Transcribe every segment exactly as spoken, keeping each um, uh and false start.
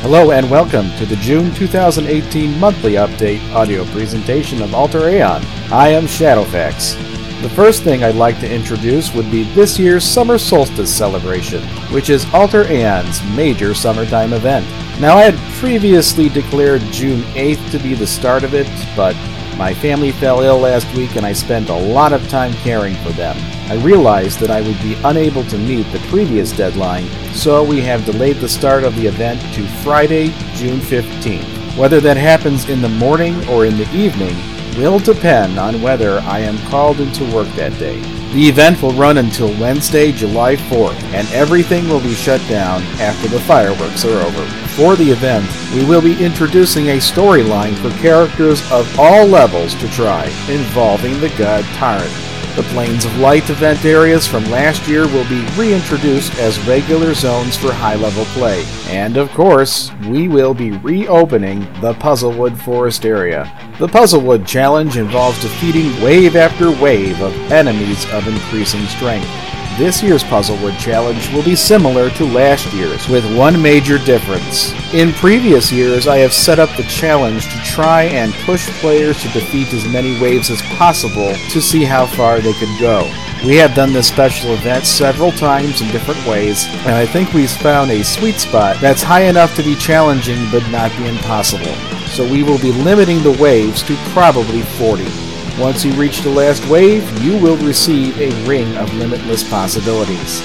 Hello and welcome to the June two thousand eighteen monthly update audio presentation of Alter Aeon. I am Shadowfax. The first thing I'd like to introduce would be this year's Summer Solstice celebration, which is Alter Aeon's major summertime event. Now, I had previously declared June eighth to be the start of it, but my family fell ill last week and I spent a lot of time caring for them. I realized that I would be unable to meet the previous deadline, so we have delayed the start of the event to Friday, June fifteenth. Whether that happens in the morning or in the evening will depend on whether I am called into work that day. The event will run until Wednesday, July fourth, and everything will be shut down after the fireworks are over. For the event, we will be introducing a storyline for characters of all levels to try, involving the god Tyrant. The Plains of Light event areas from last year will be reintroduced as regular zones for high-level play. And of course, we will be reopening the Puzzlewood Forest area. The Puzzlewood Challenge involves defeating wave after wave of enemies of increasing strength. This year's Puzzlewood Challenge will be similar to last year's, with one major difference. In previous years, I have set up the challenge to try and push players to defeat as many waves as possible to see how far they could go. We have done this special event several times in different ways, and I think we've found a sweet spot that's high enough to be challenging but not be impossible. So we will be limiting the waves to probably forty. Once you reach the last wave, you will receive a ring of limitless possibilities.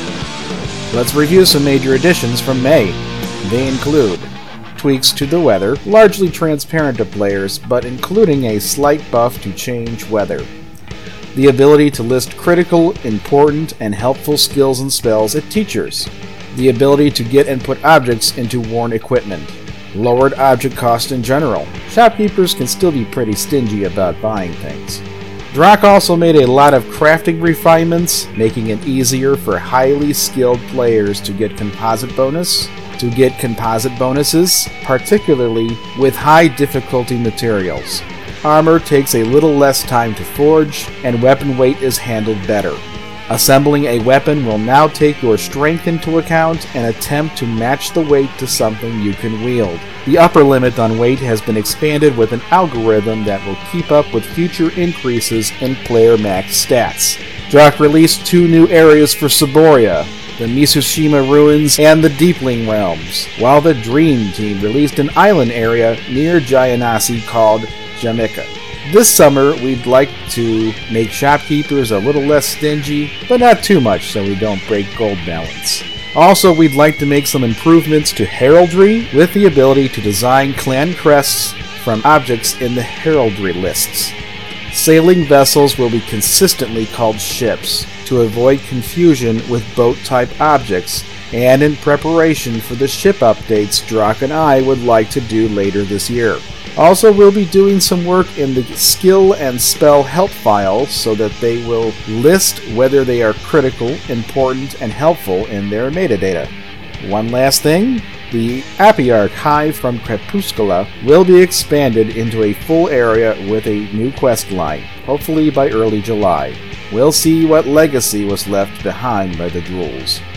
Let's review some major additions from May. They include tweaks to the weather, largely transparent to players, but including a slight buff to change weather. The ability to list critical, important, and helpful skills and spells at teachers. The ability to get and put objects into worn equipment. Lowered object cost in general. Shopkeepers can still be pretty stingy about buying things. Drak also made a lot of crafting refinements, making it easier for highly skilled players to get composite bonus, to get composite bonuses, particularly with high difficulty materials. Armor takes a little less time to forge, and weapon weight is handled better. Assembling a weapon will now take your strength into account and attempt to match the weight to something you can wield. The upper limit on weight has been expanded with an algorithm that will keep up with future increases in player max stats. Drak released two new areas for Saboria, the Mitsushima Ruins and the Deepling Realms, while the Dream Team released an island area near Jayanasi called Jamaica. This summer, we'd like to make shopkeepers a little less stingy, but not too much so we don't break gold balance. Also, we'd like to make some improvements to heraldry with the ability to design clan crests from objects in the heraldry lists. Sailing vessels will be consistently called ships to avoid confusion with boat-type objects, and in preparation for the ship updates Drak and I would like to do later this year. Also, we'll be doing some work in the skill and spell help files so that they will list whether they are critical, important, and helpful in their metadata. One last thing, the Apiarch Hive from Crepuscula will be expanded into a full area with a new quest line, hopefully by early July. We'll see what legacy was left behind by the Drools.